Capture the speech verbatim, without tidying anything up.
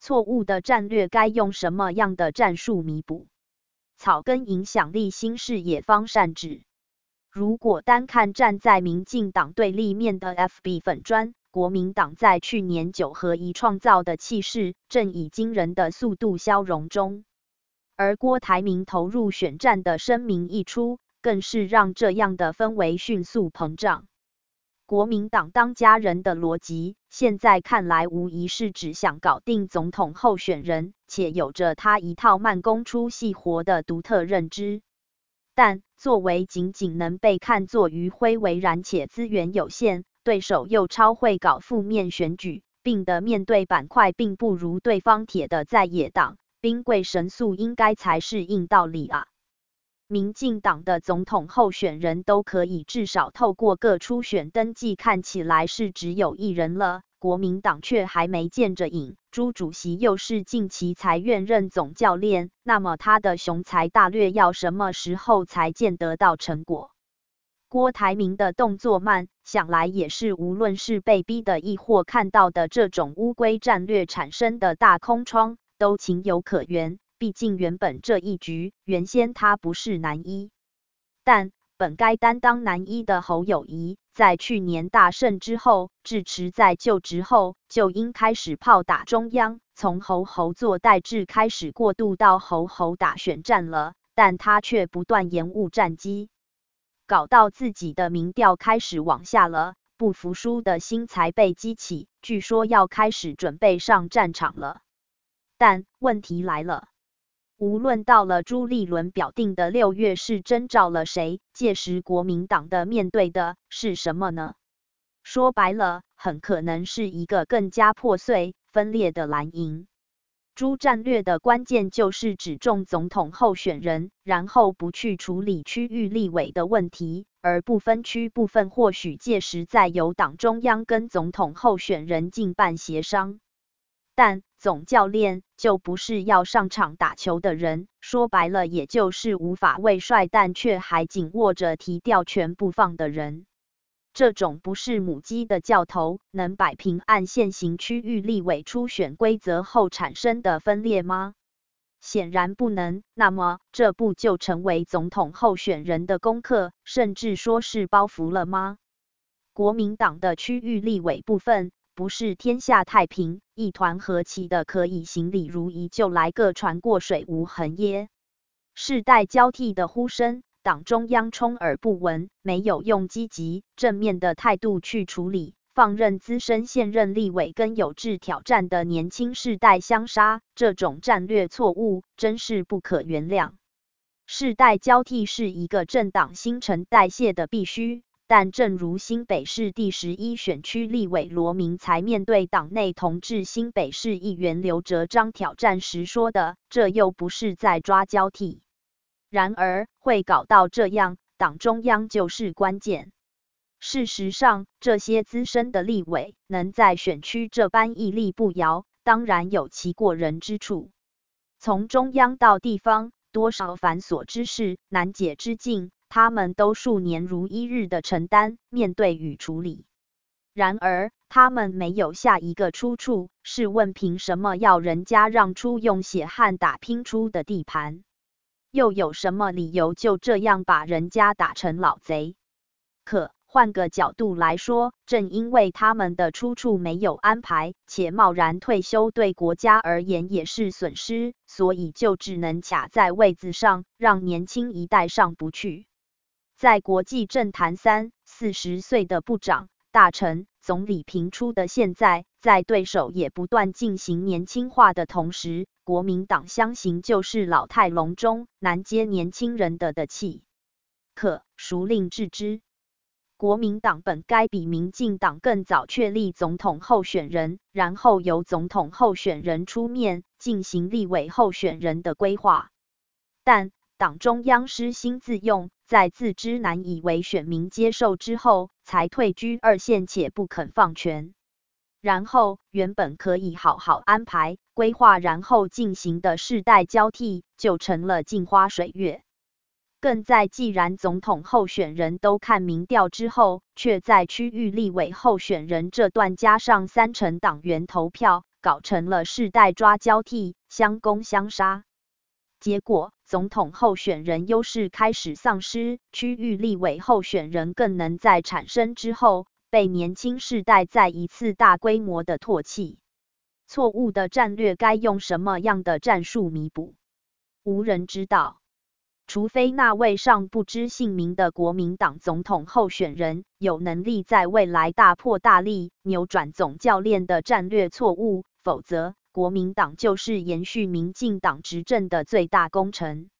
错误的战略该用什么样的战术弥补？草根影响力新视野方善治。如果单看站在民进党对立面的 F B 粉专，国民党在去年九合一创造的气势正以惊人的速度消融中，而郭台铭投入选战的声明一出，更是让这样的氛围迅速膨胀。国民党当家人的逻辑，现在看来无疑是只想搞定总统候选人，且有着他一套慢工出细活的独特认知。但作为仅仅能被看作余晖微然且资源有限，对手又超会搞负面选举，并的面对板块并不如对方铁的在野党，兵贵神速应该才是硬道理啊。民进党的总统候选人都可以至少透过各初选登记看起来是只有一人了，国民党却还没见着影。朱主席又是近期才愿任总教练，那么他的雄才大略要什么时候才见得到成果？郭台铭的动作慢，想来也是无论是被逼的亦或看到的这种乌龟战略产生的大空窗，都情有可原。毕竟原本这一局，原先他不是男一，但本该担当男一的侯友宜，在去年大胜之后，智持在就职后就应开始炮打中央，从侯侯做代制开始过渡到侯侯打选战了，但他却不断延误战机，搞到自己的民调开始往下了，不服输的心才被激起，据说要开始准备上战场了。但问题来了。无论到了朱立伦表定的六月是征召了谁，届时国民党的面对的是什么呢？说白了，很可能是一个更加破碎、分裂的蓝营。朱战略的关键就是只重总统候选人，然后不去处理区域立委的问题，而不分区部分或许届时再由党中央跟总统候选人进办协商。但总教练就不是要上场打球的人，说白了也就是无法为帅但却还紧握着提调权不放的人。这种不是母鸡的教头，能摆平按现行区域立委初选规则后产生的分裂吗？显然不能，那么这不就成为总统候选人的功课，甚至说是包袱了吗？国民党的区域立委部分，不是天下太平，一团和气的可以行礼如仪就来个船过水无痕耶。世代交替的呼声，党中央充耳不闻，没有用积极正面的态度去处理，放任资深现任立委跟有志挑战的年轻世代相杀，这种战略错误真是不可原谅。世代交替是一个政党新陈代谢的必须。但正如新北市第十一选区立委罗明才面对党内同志新北市议员刘哲章挑战时说的，这又不是在抓交替。然而，会搞到这样，党中央就是关键。事实上，这些资深的立委能在选区这般屹立不摇，当然有其过人之处。从中央到地方，多少繁琐之事、难解之境，他们都数年如一日的承担、面对与处理。然而，他们没有下一个出处，试问凭什么要人家让出用血汗打拼出的地盘？又有什么理由就这样把人家打成老贼？可换个角度来说，正因为他们的出处没有安排，且贸然退休对国家而言也是损失，所以就只能卡在位子上，让年轻一代上不去。在国际政坛三四十岁的部长、大臣、总理评出的现在，在对手也不断进行年轻化的同时，国民党相形就是老态龙钟，难接年轻人的的气。可孰令置之？国民党本该比民进党更早确立总统候选人，然后由总统候选人出面进行立委候选人的规划。但党中央失心自用，在自知难以为选民接受之后，才退居二线且不肯放权。然后，原本可以好好安排、规划然后进行的世代交替，就成了镜花水月。更在既然总统候选人都看民调之后，却在区域立委候选人这段加上三成党员投票， 搞成了世代抓交替，相攻相杀。结果，总统候选人优势开始丧失，区域立委候选人更能在产生之后，被年轻世代再一次大规模的唾弃。错误的战略该用什么样的战术弥补？无人知道。除非那位尚不知姓名的国民党总统候选人有能力在未来大破大立，扭转总教练的战略错误，否则国民党就是延续民进党执政的最大功臣。